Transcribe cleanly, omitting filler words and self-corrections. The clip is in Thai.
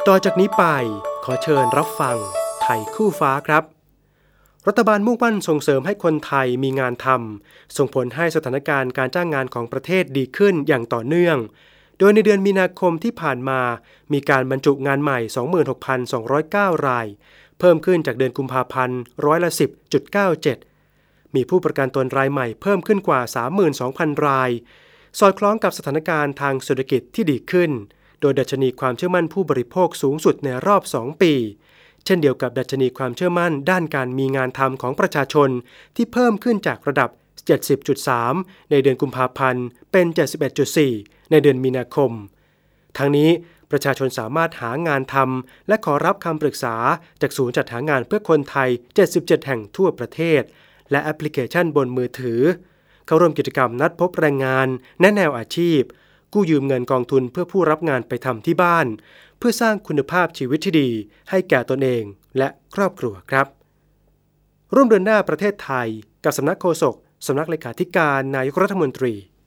ต่อจากนี้ไปขอเชิญรับฟังไทยคู่ฟ้าครับรัฐบาลมุ่งมั่นส่งเสริมให้คนไทยมีงานทำส่งผลให้สถานการณ์การจ้างงานของประเทศดีขึ้นอย่างต่อเนื่องโดยในเดือนมีนาคมที่ผ่านมามีการบรรจุงานใหม่ 26,209 รายเพิ่มขึ้นจากเดือนกุมภาพันธ์10.97%มีผู้ประกันตนรายใหม่เพิ่มขึ้นกว่า 32,000 รายสอดคล้องกับสถานการณ์ทางเศรษฐกิจที่ดีขึ้นโดยดัชนีความเชื่อมั่นผู้บริโภคสูงสุดในรอบ 2 ปีเช่นเดียวกับดัชนีความเชื่อมั่นด้านการมีงานทำของประชาชนที่เพิ่มขึ้นจากระดับ 70.3 ในเดือนกุมภาพันธ์เป็น 71.4 ในเดือนมีนาคมทั้งนี้ประชาชนสามารถหางานทำและขอรับคำปรึกษาจากศูนย์จัดหางานเพื่อคนไทย 77 แห่งทั่วประเทศและแอปพลิเคชันบนมือถือเข้าร่วมกิจกรรมนัดพบแรงงานแนะแนวอาชีพกู้ยืมเงินกองทุนเพื่อผู้รับงานไปทำที่บ้านเพื่อสร้างคุณภาพชีวิตที่ดีให้แก่ตนเองและครอบครัวครับร่วมเดินหน้าประเทศไทยกับสำนักโฆษกสำนักเลขาธิการนายกรัฐมนตรี